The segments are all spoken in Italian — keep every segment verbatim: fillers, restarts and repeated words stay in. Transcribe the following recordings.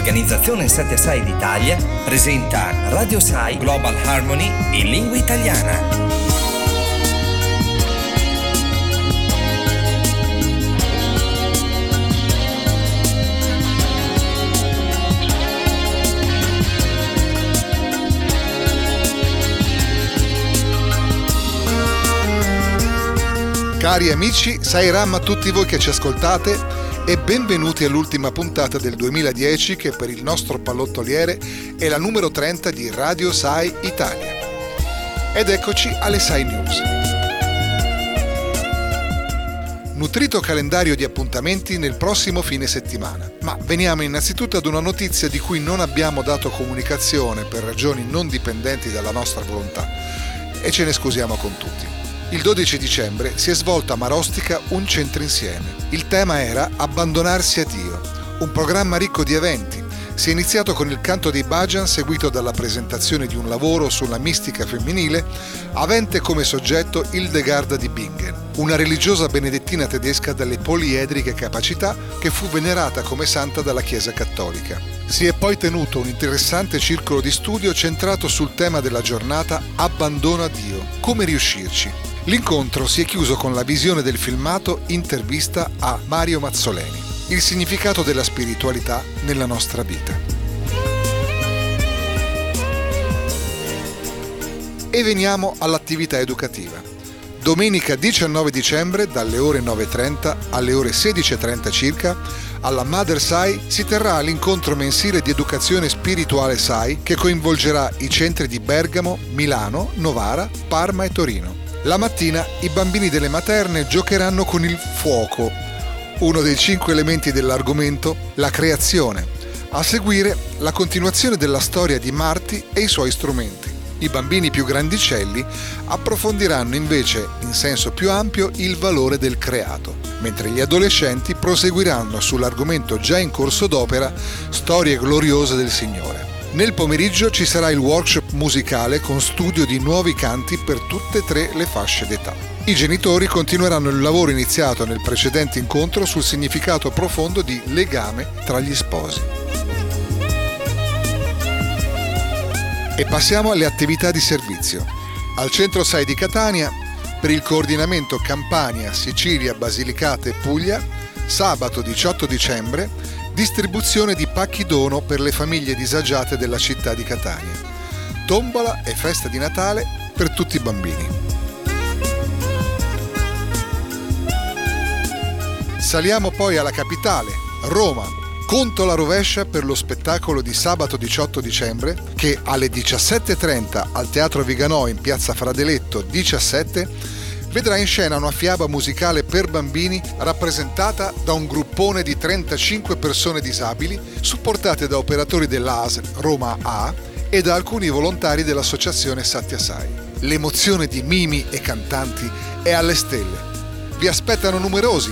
L'organizzazione Satya Sai d'Italia presenta Radio Sai Global Harmony in lingua italiana. Cari amici, Sai Ram a tutti voi che ci ascoltate e benvenuti all'ultima puntata del duemiladieci che per il nostro pallottoliere è la numero trenta di Radio Sai Italia. Ed eccoci alle Sai News. Nutrito calendario di appuntamenti nel prossimo fine settimana, ma veniamo innanzitutto ad una notizia di cui non abbiamo dato comunicazione per ragioni non dipendenti dalla nostra volontà e ce ne scusiamo con tutti. Il dodici dicembre si è svolto a Marostica un centro insieme. Il tema era Abbandonarsi a Dio, un programma ricco di eventi. Si è iniziato con il canto dei bhajan seguito dalla presentazione di un lavoro sulla mistica femminile avente come soggetto Hildegarda di Bingen, una religiosa benedettina tedesca dalle poliedriche capacità che fu venerata come santa dalla Chiesa cattolica. Si è poi tenuto un interessante circolo di studio centrato sul tema della giornata Abbandono a Dio, come riuscirci. L'incontro si è chiuso con la visione del filmato Intervista a Mario Mazzoleni, il significato della spiritualità nella nostra vita. E veniamo all'attività educativa. Domenica diciannove dicembre, dalle ore nove e trenta alle ore sedici e trenta circa, alla Mother Sai si terrà l'incontro mensile di educazione spirituale Sai che coinvolgerà i centri di Bergamo, Milano, Novara, Parma e Torino. La mattina i bambini delle materne giocheranno con il fuoco, uno dei cinque elementi dell'argomento, la creazione. A seguire la continuazione della storia di Marti e i suoi strumenti. I bambini più grandicelli approfondiranno invece, in senso più ampio, il valore del creato, mentre gli adolescenti proseguiranno sull'argomento già in corso d'opera, Storie gloriose del Signore. Nel pomeriggio ci sarà il workshop musicale con studio di nuovi canti per tutte e tre le fasce d'età. I genitori continueranno il lavoro iniziato nel precedente incontro sul significato profondo di legame tra gli sposi. E passiamo alle attività di servizio. Al Centro Sai di Catania, per il coordinamento Campania, Sicilia, Basilicata e Puglia, sabato diciotto dicembre, distribuzione di pacchi dono per le famiglie disagiate della città di Catania. Tombola e festa di Natale per tutti i bambini. Saliamo poi alla capitale, Roma. Conto la rovescia per lo spettacolo di sabato diciotto dicembre che alle diciassette e trenta al Teatro Viganò in piazza Fradeletto diciassette vedrà in scena una fiaba musicale per bambini rappresentata da un gruppone di trentacinque persone disabili supportate da operatori dell'A S L Roma A e da alcuni volontari dell'associazione Satya Sai. L'emozione di mimi e cantanti è alle stelle. Vi aspettano numerosi.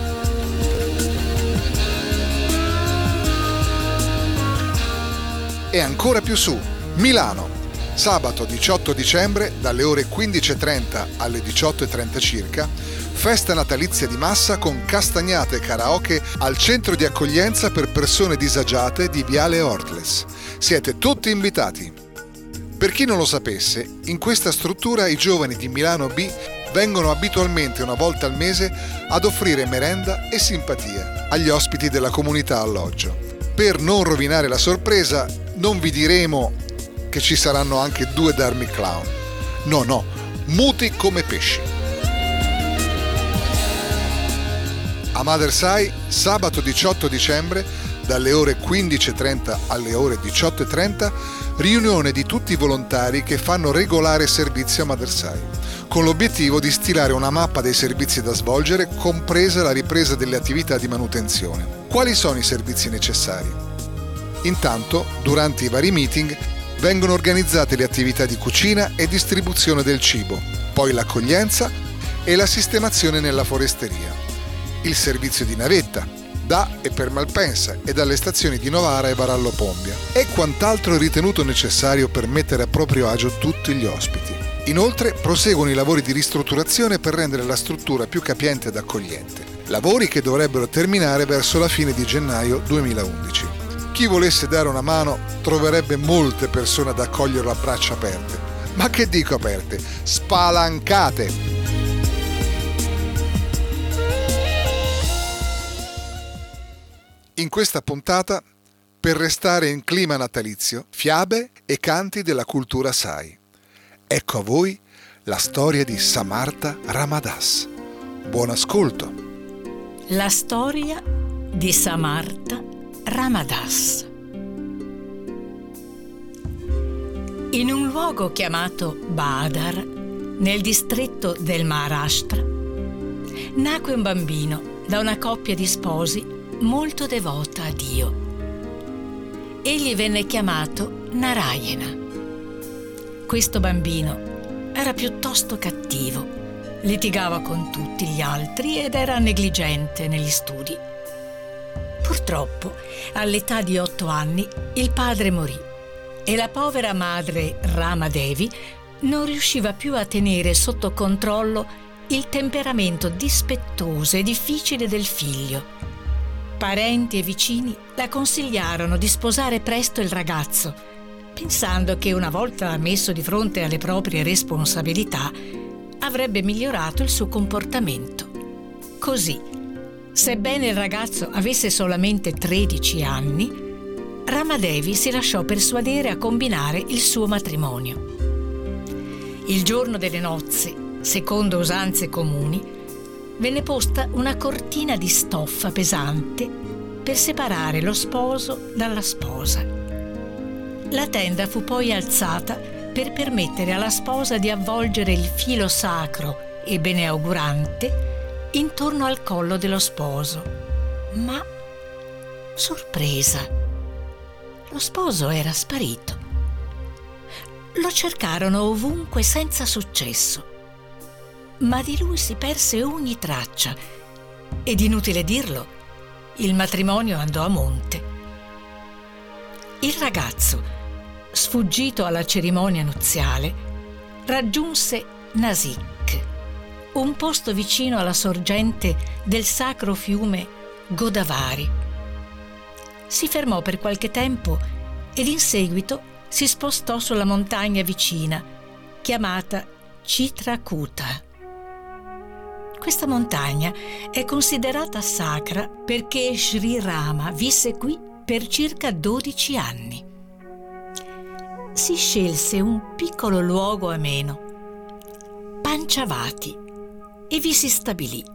E ancora più su, Milano. Sabato diciotto dicembre, dalle ore quindici e trenta alle diciotto e trenta circa, festa natalizia di massa con castagnate e karaoke al centro di accoglienza per persone disagiate di Viale Ortles. Siete tutti invitati. Per chi non lo sapesse, in questa struttura i giovani di Milano B vengono abitualmente una volta al mese ad offrire merenda e simpatia agli ospiti della comunità alloggio. Per non rovinare la sorpresa, non vi diremo che ci saranno anche due Dharmic Clown. No, no, muti come pesci. A Mother Sai, sabato diciotto dicembre, dalle ore quindici e trenta alle ore diciotto e trenta, riunione di tutti i volontari che fanno regolare servizio a Mother Sai, con l'obiettivo di stilare una mappa dei servizi da svolgere, compresa la ripresa delle attività di manutenzione. Quali sono i servizi necessari? Intanto, durante i vari meeting, vengono organizzate le attività di cucina e distribuzione del cibo, poi l'accoglienza e la sistemazione nella foresteria, il servizio di navetta, da e per Malpensa e dalle stazioni di Novara e Varallo Pombia, e quant'altro ritenuto necessario per mettere a proprio agio tutti gli ospiti. Inoltre proseguono i lavori di ristrutturazione per rendere la struttura più capiente ed accogliente, lavori che dovrebbero terminare verso la fine di gennaio duemilaundici. Chi volesse dare una mano troverebbe molte persone ad accoglierlo a braccia aperte. Ma che dico aperte? Spalancate! In questa puntata, per restare in clima natalizio, fiabe e canti della cultura Sai. Ecco a voi la storia di Samartha Ramadas. Buon ascolto! La storia di Samartha Ramadas. In un luogo chiamato Badar, nel distretto del Maharashtra, nacque un bambino da una coppia di sposi molto devota a Dio. Egli venne chiamato Narayana. Questo bambino era piuttosto cattivo, litigava con tutti gli altri ed era negligente negli studi. Purtroppo, all'età di otto anni, il padre morì e la povera madre Ramadevi non riusciva più a tenere sotto controllo il temperamento dispettoso e difficile del figlio. Parenti e vicini la consigliarono di sposare presto il ragazzo, pensando che una volta messo di fronte alle proprie responsabilità avrebbe migliorato il suo comportamento. Così, sebbene il ragazzo avesse solamente tredici anni, Ramadevi si lasciò persuadere a combinare il suo matrimonio. Il giorno delle nozze, secondo usanze comuni, venne posta una cortina di stoffa pesante per separare lo sposo dalla sposa. La tenda fu poi alzata per permettere alla sposa di avvolgere il filo sacro e beneaugurante intorno al collo dello sposo. Ma, sorpresa, lo sposo era sparito. Lo cercarono ovunque senza successo, ma di lui si perse ogni traccia ed, inutile dirlo, il matrimonio andò a monte. Il ragazzo, sfuggito alla cerimonia nuziale, raggiunse Nasik, un posto vicino alla sorgente del sacro fiume Godavari. Si fermò per qualche tempo ed in seguito si spostò sulla montagna vicina, chiamata Chitrakuta. Questa montagna è considerata sacra perché Sri Rama visse qui per circa dodici anni. Si scelse un piccolo luogo ameno, Panchavati, e vi si stabilì.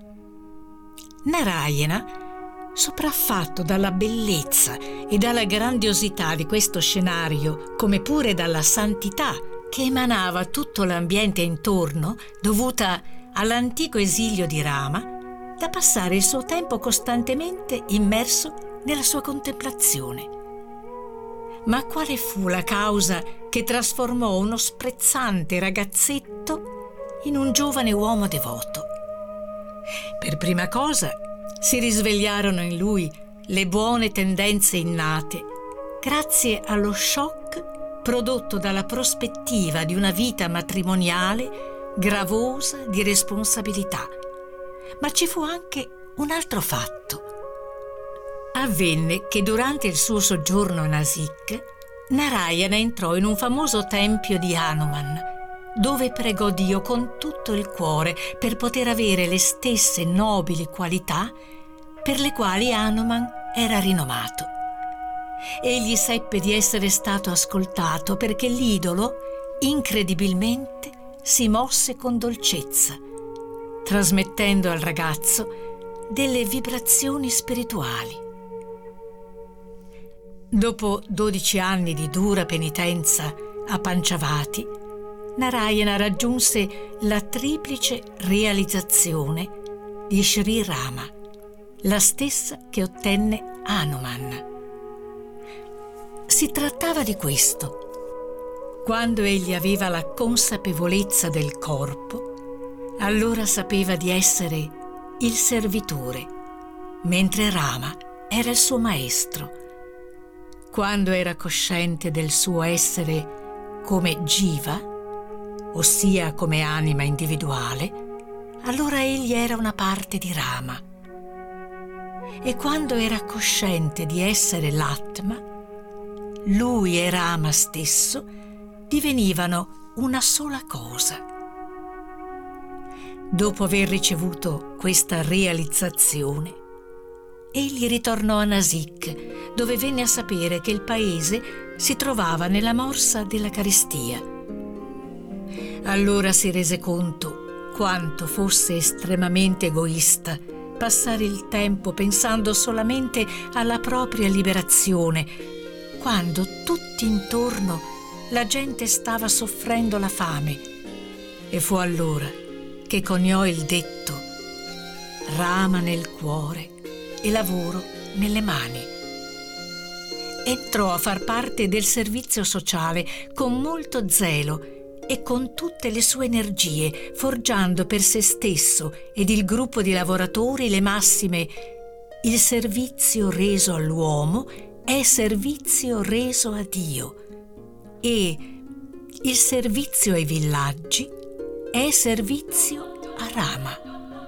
Narayana, sopraffatto dalla bellezza e dalla grandiosità di questo scenario, come pure dalla santità che emanava tutto l'ambiente intorno, dovuta all'antico esilio di Rama, da passare il suo tempo costantemente immerso nella sua contemplazione. Ma quale fu la causa che trasformò uno sprezzante ragazzetto in un giovane uomo devoto? Per prima cosa si risvegliarono in lui le buone tendenze innate, grazie allo shock prodotto dalla prospettiva di una vita matrimoniale gravosa di responsabilità. Ma ci fu anche un altro fatto. Avvenne che durante il suo soggiorno a Nasik, Narayana entrò in un famoso tempio di Hanuman, dove pregò Dio con tutto il cuore per poter avere le stesse nobili qualità per le quali Hanuman era rinomato. Egli seppe di essere stato ascoltato perché l'idolo, incredibilmente, si mosse con dolcezza, trasmettendo al ragazzo delle vibrazioni spirituali. Dopo dodici anni di dura penitenza a Panchavati, Narayana raggiunse la triplice realizzazione di Sri Rama, la stessa che ottenne Hanuman. Si trattava di questo. Quando egli aveva la consapevolezza del corpo, allora sapeva di essere il servitore, mentre Rama era il suo maestro. Quando era cosciente del suo essere come Jiva, ossia come anima individuale, allora egli era una parte di Rama. e quando era cosciente di essere l'Atma, lui e Rama stesso divenivano una sola cosa. Dopo aver ricevuto questa realizzazione, egli ritornò a Nasik, dove venne a sapere che il paese si trovava nella morsa della carestia. Allora si rese conto quanto fosse estremamente egoista passare il tempo pensando solamente alla propria liberazione, quando tutti intorno la gente stava soffrendo la fame, e fu allora che coniò il detto Rama nel cuore e lavoro nelle mani. Entrò a far parte del servizio sociale con molto zelo e con tutte le sue energie, forgiando per se stesso ed il gruppo di lavoratori le massime: il servizio reso all'uomo è servizio reso a Dio, e il servizio ai villaggi è servizio a Rama.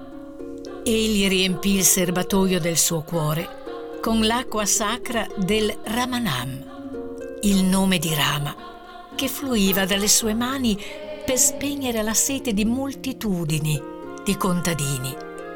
Egli riempì il serbatoio del suo cuore con l'acqua sacra del Ramanam, il nome di Rama, che fluiva dalle sue mani per spegnere la sete di moltitudini di contadini.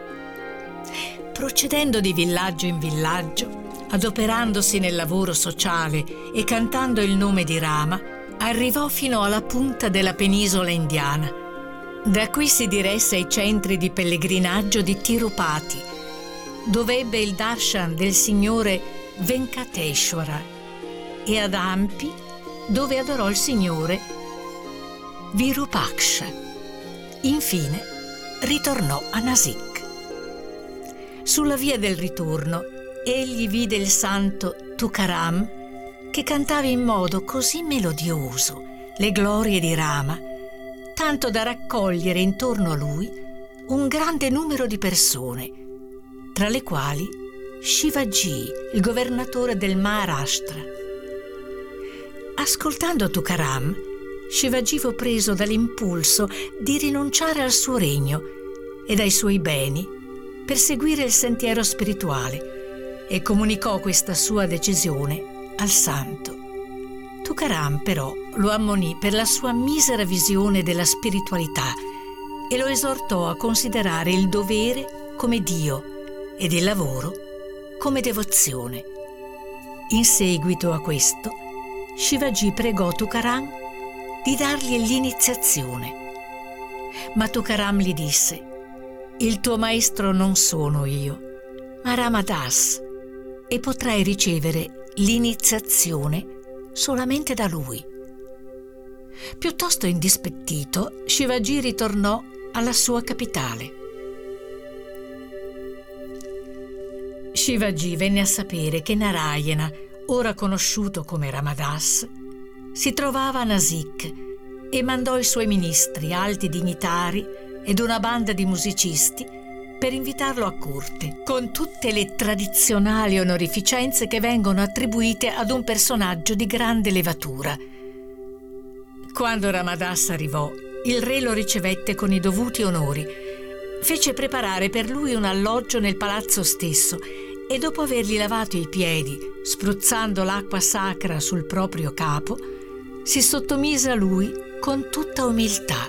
Procedendo di villaggio in villaggio, adoperandosi nel lavoro sociale e cantando il nome di Rama, arrivò fino alla punta della penisola indiana. Da qui si diresse ai centri di pellegrinaggio di Tirupati, dove ebbe il darshan del signore Venkateshwara, e ad Hampi, dove adorò il signore Virupaksha. Infine ritornò a Nasik. Sulla via del ritorno egli vide il santo Tukaram, che cantava in modo così melodioso le glorie di Rama, tanto da raccogliere intorno a lui un grande numero di persone, tra le quali Shivaji, il governatore del Maharashtra. Ascoltando Tukaram, Shivaji fu preso dall'impulso di rinunciare al suo regno e ai suoi beni per seguire il sentiero spirituale, e comunicò questa sua decisione al santo. Tukaram però lo ammonì per la sua misera visione della spiritualità e lo esortò a considerare il dovere come Dio ed il lavoro come devozione. In seguito a questo, Shivaji pregò Tukaram di dargli l'iniziazione. Ma Tukaram gli disse: «Il tuo maestro non sono io, ma Ramadas, e potrai ricevere l'iniziazione solamente da lui». Piuttosto indispettito, Shivaji ritornò alla sua capitale. Shivaji venne a sapere che Narayana, ora conosciuto come Ramadas, si trovava a Nasik e mandò i suoi ministri, alti dignitari ed una banda di musicisti per invitarlo a corte, con tutte le tradizionali onorificenze che vengono attribuite ad un personaggio di grande levatura. Quando Ramadas arrivò, il re lo ricevette con i dovuti onori, fece preparare per lui un alloggio nel palazzo stesso e, dopo avergli lavato i piedi, spruzzando l'acqua sacra sul proprio capo, si sottomise a lui con tutta umiltà.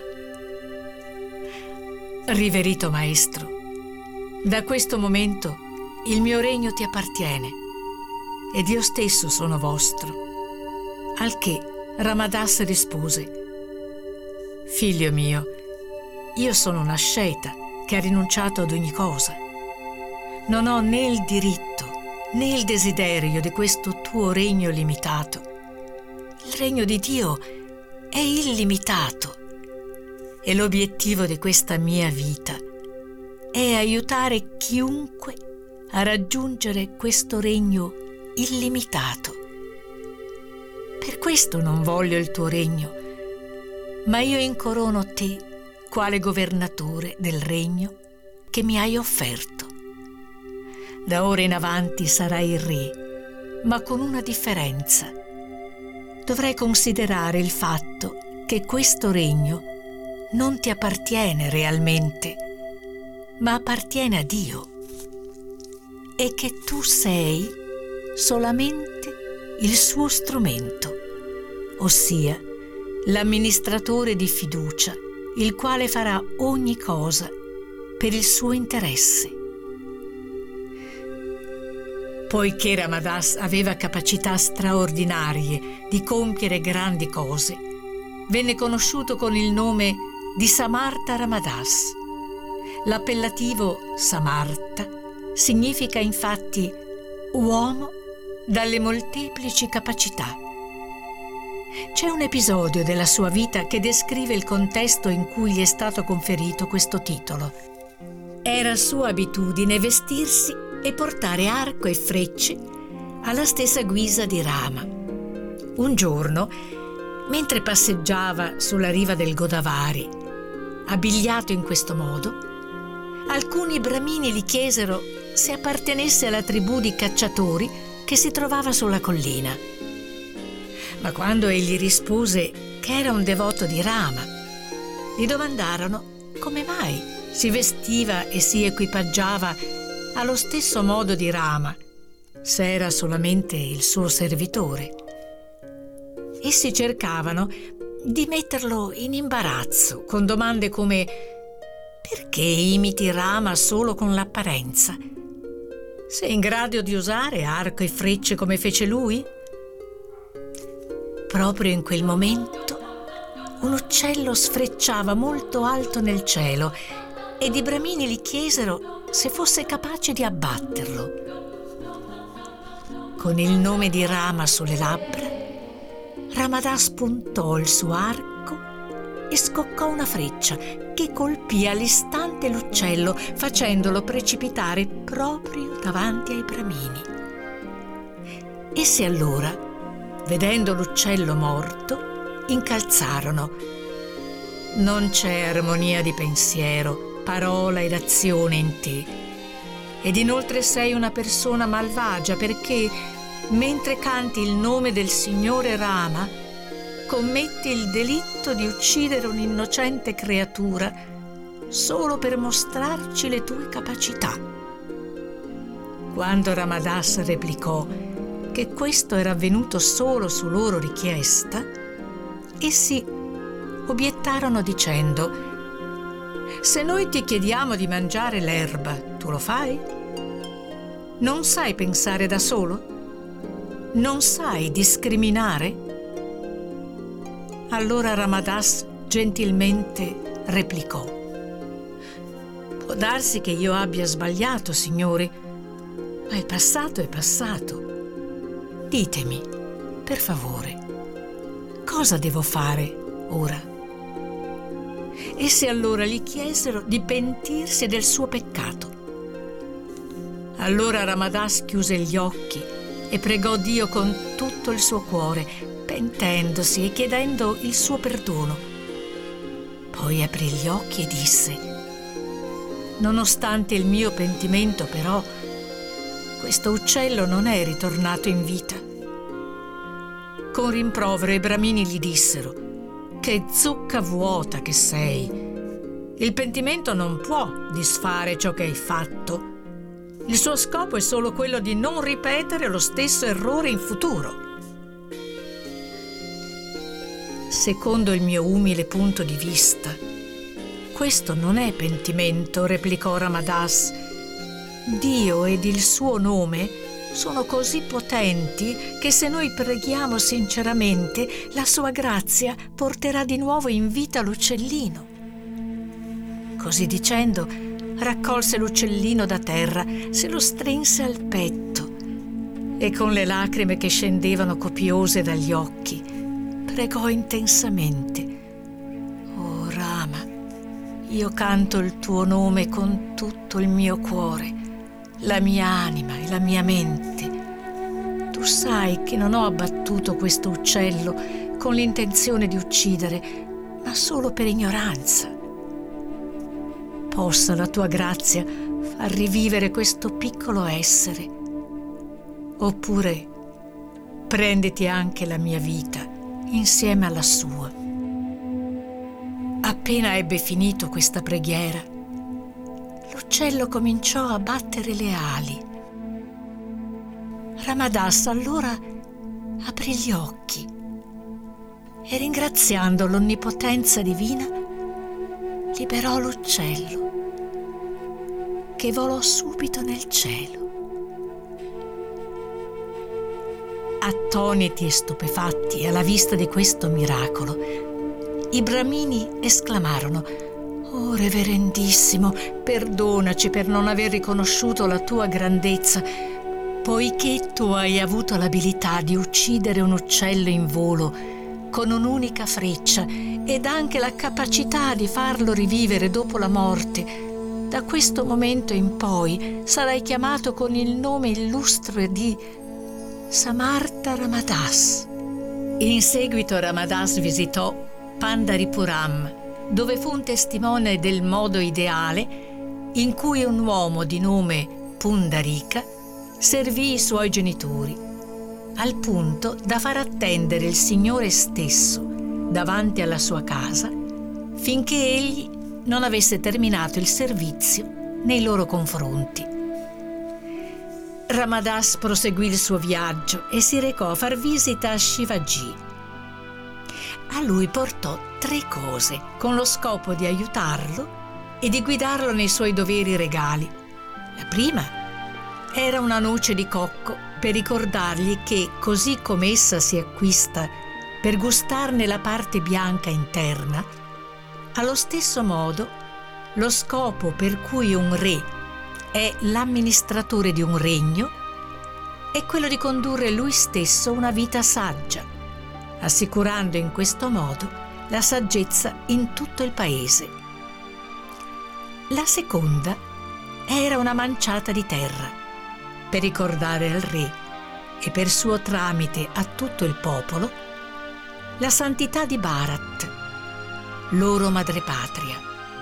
«Riverito maestro, da questo momento il mio regno ti appartiene ed io stesso sono vostro». Al che Ramadas rispose: «Figlio mio, io sono una asceta che ha rinunciato ad ogni cosa. Non ho né il diritto né il desiderio di questo tuo regno limitato. Il regno di Dio è illimitato e l'obiettivo di questa mia vita è aiutare chiunque a raggiungere questo regno illimitato. Per questo non voglio il tuo regno, ma io incorono te quale governatore del regno che mi hai offerto. Da ora in avanti sarai il re, ma con una differenza. Dovrai considerare il fatto che questo regno non ti appartiene realmente, ma appartiene a Dio. e che tu sei solamente il suo strumento, ossia l'amministratore di fiducia, il quale farà ogni cosa per il suo interesse. Poiché Ramadas aveva capacità straordinarie di compiere grandi cose, venne conosciuto con il nome di Samartha Ramadas. L'appellativo Samartha significa infatti uomo dalle molteplici capacità. C'è un episodio della sua vita che descrive il contesto in cui gli è stato conferito questo titolo. Era sua abitudine vestirsi e portare arco e frecce alla stessa guisa di Rama. Un giorno, mentre passeggiava sulla riva del Godavari, abbigliato in questo modo, alcuni bramini gli chiesero se appartenesse alla tribù di cacciatori che si trovava sulla collina. Ma quando egli rispose che era un devoto di Rama, gli domandarono come mai si vestiva e si equipaggiava allo stesso modo di Rama, se era solamente il suo servitore. Essi cercavano di metterlo in imbarazzo con domande come: perché imiti Rama solo con l'apparenza? Sei in grado di usare arco e frecce come fece lui? Proprio in quel momento un uccello sfrecciava molto alto nel cielo ed i bramini gli chiesero se fosse capace di abbatterlo. Con il nome di Rama sulle labbra, Ramadas puntò il suo arco e scoccò una freccia che colpì all'istante l'uccello, facendolo precipitare proprio davanti ai bramini. Essi allora, vedendo l'uccello morto, incalzarono: non c'è armonia di pensiero, parola ed azione in te, ed inoltre sei una persona malvagia perché, mentre canti il nome del Signore Rama, commetti il delitto di uccidere un'innocente creatura solo per mostrarci le tue capacità. Quando Ramadas replicò che questo era avvenuto solo su loro richiesta, essi obiettarono dicendo: se noi ti chiediamo di mangiare l'erba, tu lo fai? Non sai pensare da solo? Non sai discriminare? Allora Ramadas gentilmente replicò: può darsi che io abbia sbagliato, signori, ma il passato è passato. Ditemi, per favore, cosa devo fare ora? Essi allora gli chiesero di pentirsi del suo peccato. Allora Ramadas chiuse gli occhi e pregò Dio con tutto il suo cuore, pentendosi e chiedendo il suo perdono. Poi aprì gli occhi e disse: nonostante il mio pentimento, però, questo uccello non è ritornato in vita. Con rimprovero i bramini gli dissero: che zucca vuota che sei! Il pentimento non può disfare ciò che hai fatto. Il suo scopo è solo quello di non ripetere lo stesso errore in futuro. Secondo il mio umile punto di vista, questo non è pentimento, replicò Ramadas. Dio ed il suo nome sono così potenti che se noi preghiamo sinceramente, la sua grazia porterà di nuovo in vita l'uccellino. Così dicendo, raccolse l'uccellino da terra, se lo strinse al petto e con le lacrime che scendevano copiose dagli occhi, pregò intensamente: oh Rama, io canto il tuo nome con tutto il mio cuore, la mia anima e la mia mente. Tu sai che non ho abbattuto questo uccello con l'intenzione di uccidere, ma solo per ignoranza. Possa la tua grazia far rivivere questo piccolo essere, oppure prenditi anche la mia vita insieme alla sua. Appena ebbe finito questa preghiera, l'uccello cominciò a battere le ali Ramadas allora aprì gli occhi e, ringraziando l'onnipotenza divina, liberò l'uccello, che volò subito nel cielo. Attoniti e stupefatti alla vista di questo miracolo, i bramini esclamarono: «Oh reverendissimo, perdonaci per non aver riconosciuto la tua grandezza, poiché tu hai avuto l'abilità di uccidere un uccello in volo con un'unica freccia ed anche la capacità di farlo rivivere dopo la morte. Da questo momento in poi sarai chiamato con il nome illustre di Samartha Ramadas». In seguito Ramadas visitò Pandaripuram, dove fu un testimone del modo ideale in cui un uomo di nome Pundarika servì i suoi genitori, al punto da far attendere il Signore stesso davanti alla sua casa finché egli non avesse terminato il servizio nei loro confronti. Ramadas proseguì il suo viaggio e si recò a far visita a Shivaji. A lui portò tre cose con lo scopo di aiutarlo e di guidarlo nei suoi doveri regali. La prima era una noce di cocco per ricordargli che, così come essa si acquista per gustarne la parte bianca interna, allo stesso modo lo scopo per cui un re è l'amministratore di un regno è quello di condurre lui stesso una vita saggia, assicurando in questo modo la saggezza in tutto il paese. La seconda era una manciata di terra per ricordare al re e per suo tramite a tutto il popolo la santità di Bharat, loro madrepatria,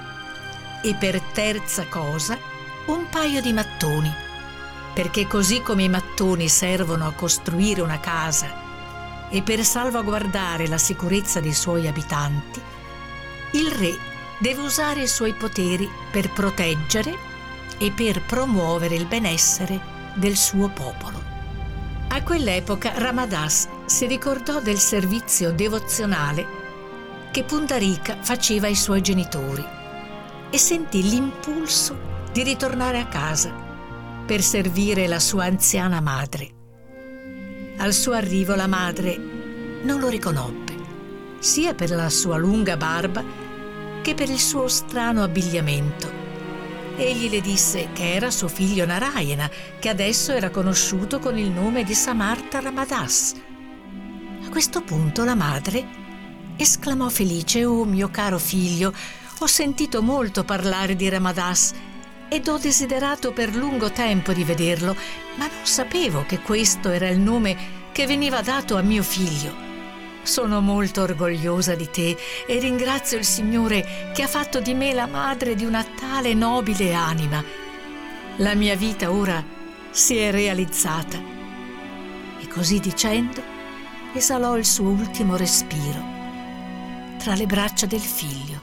e per terza cosa un paio di mattoni, perché così come i mattoni servono a costruire una casa e per salvaguardare la sicurezza dei suoi abitanti, il re deve usare i suoi poteri per proteggere e per promuovere il benessere del suo popolo. A quell'epoca Ramadas si ricordò del servizio devozionale che Pundarika faceva ai suoi genitori e sentì l'impulso di ritornare a casa per servire la sua anziana madre. Al suo arrivo la madre non lo riconobbe, sia per la sua lunga barba che per il suo strano abbigliamento. Egli le disse che era suo figlio Narayana, che adesso era conosciuto con il nome di Samartha Ramadas. A questo punto la madre esclamò felice: «Oh mio caro figlio, ho sentito molto parlare di Ramadas ed ho desiderato per lungo tempo di vederlo, ma non sapevo che questo era il nome che veniva dato a mio figlio. Sono molto orgogliosa di te e ringrazio il Signore che ha fatto di me la madre di una tale nobile anima. La mia vita ora si è realizzata». E così dicendo esalò il suo ultimo respiro tra le braccia del figlio.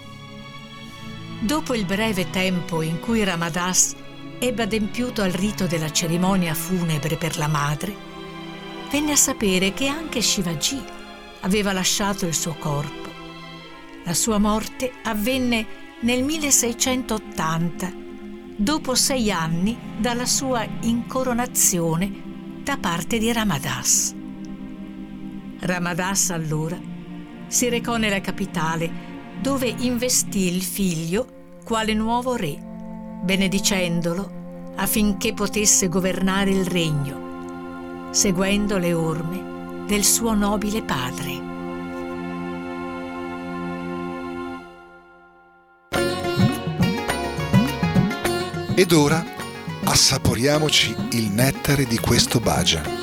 Dopo il breve tempo in cui Ramadas ebbe adempiuto al rito della cerimonia funebre per la madre, venne a sapere che anche Shivaji aveva lasciato il suo corpo. La sua morte avvenne nel milleseicentottanta, dopo sei anni dalla sua incoronazione da parte di Ramadas. Ramadas allora si recò nella capitale, dove investì il figlio quale nuovo re, benedicendolo affinché potesse governare il regno, seguendo le orme del suo nobile padre. Ed ora assaporiamoci il nettare di questo bhajan.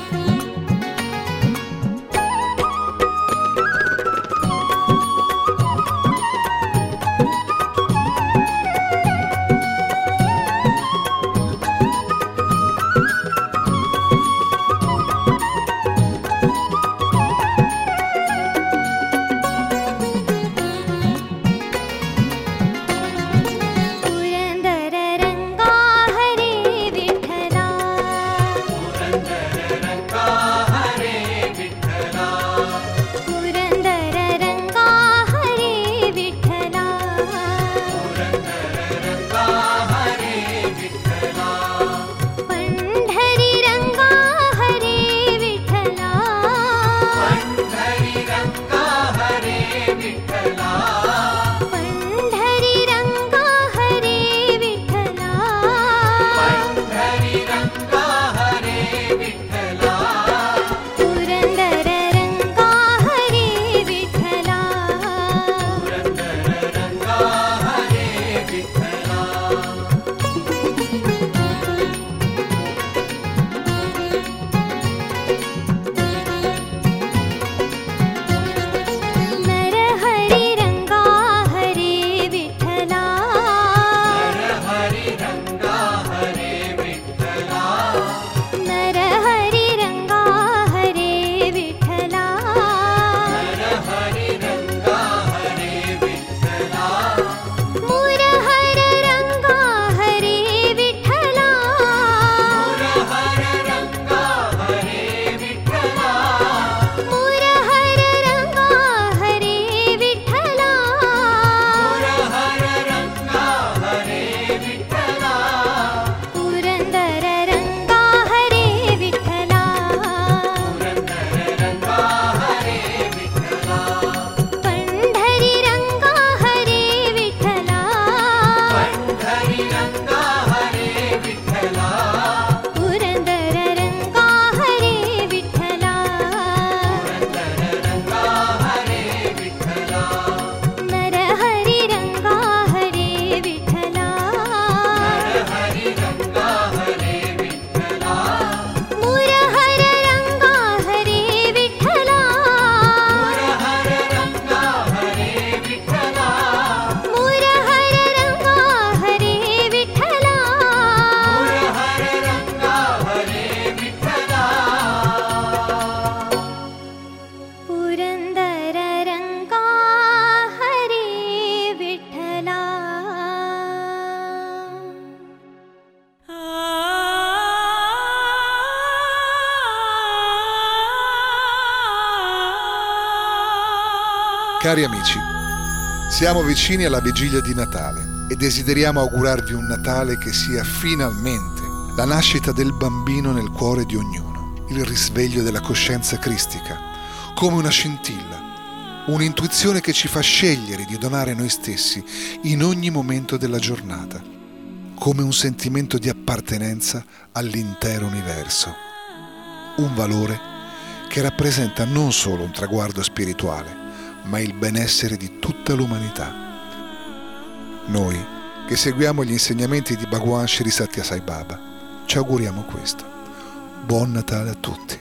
Cari amici, siamo vicini alla vigilia di Natale e desideriamo augurarvi un Natale che sia finalmente la nascita del bambino nel cuore di ognuno, il risveglio della coscienza cristica, come una scintilla, un'intuizione che ci fa scegliere di donare noi stessi in ogni momento della giornata, come un sentimento di appartenenza all'intero universo, un valore che rappresenta non solo un traguardo spirituale, ma il benessere di tutta l'umanità. Noi, che seguiamo gli insegnamenti di Bhagwan Sri Satya Sai Baba, ci auguriamo questo. Buon Natale a tutti.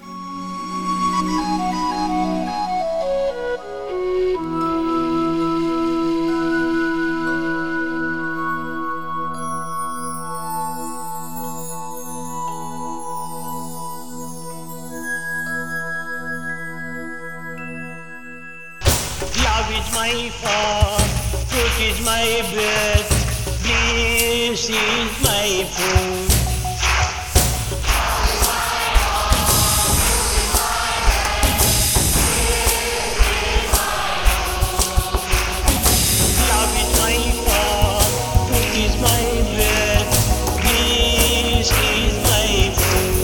Love is my form, truth is my breath, bliss is my food. Love is my form, truth is my breath, bliss is my food.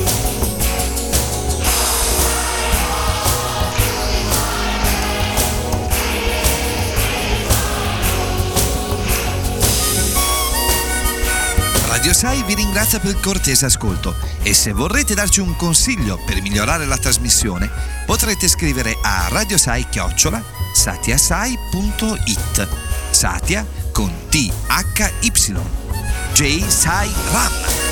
Radio Sai vi ringrazia per il cortese ascolto e se vorrete darci un consiglio per migliorare la trasmissione potrete scrivere a radiosai chiocciola satiasai punto it. Satya con T H Y. J Sai Ram.